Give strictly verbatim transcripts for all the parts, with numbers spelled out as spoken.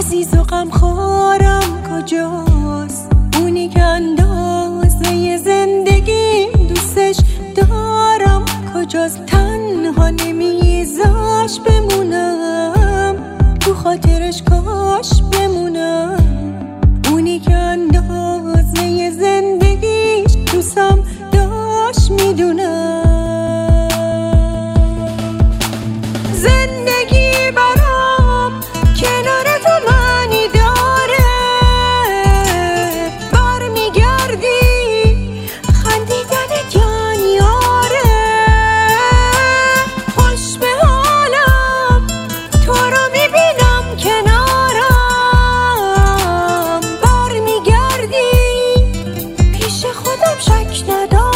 عزیز و غمخوارم کجاست؟ اونی که اندازه زندگی دوستش دارم کجاست؟ تنها نمیذاش بمونم، تو خاطرش کاش بمونم. اونی که اندازه زندگیش دوستم داشت میدونم. زندگی برام کنار تو معنی داره، برمیگردی خندیدنت یعنی آره. خوش به حالم تو رو میبینم کنارم، برمیگردی پیش خودم شک ندارم.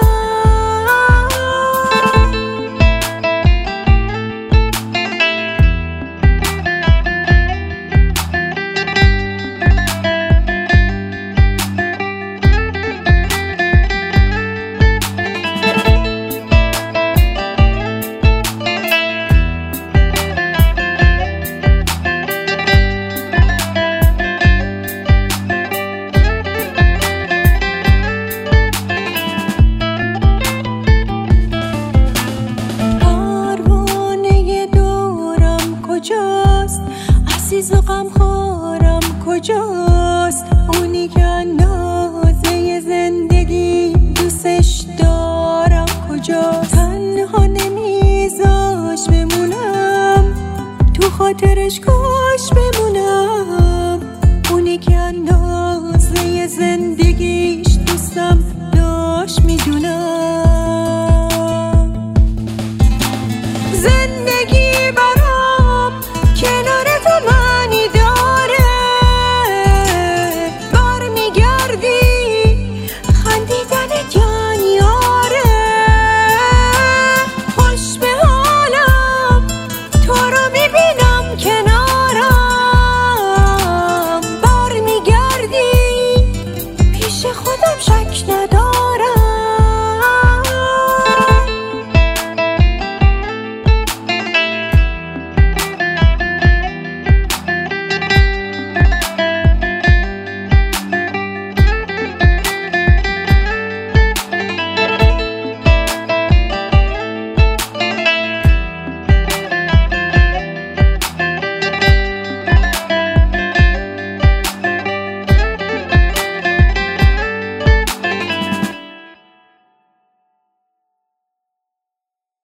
کجاست؟ عزیز و غمخوارم کجاست؟ اونی که اندازه زندگی دوستش دارم کجاست؟ تنها نمیذاش بمونم، تو خاطرش کجاست؟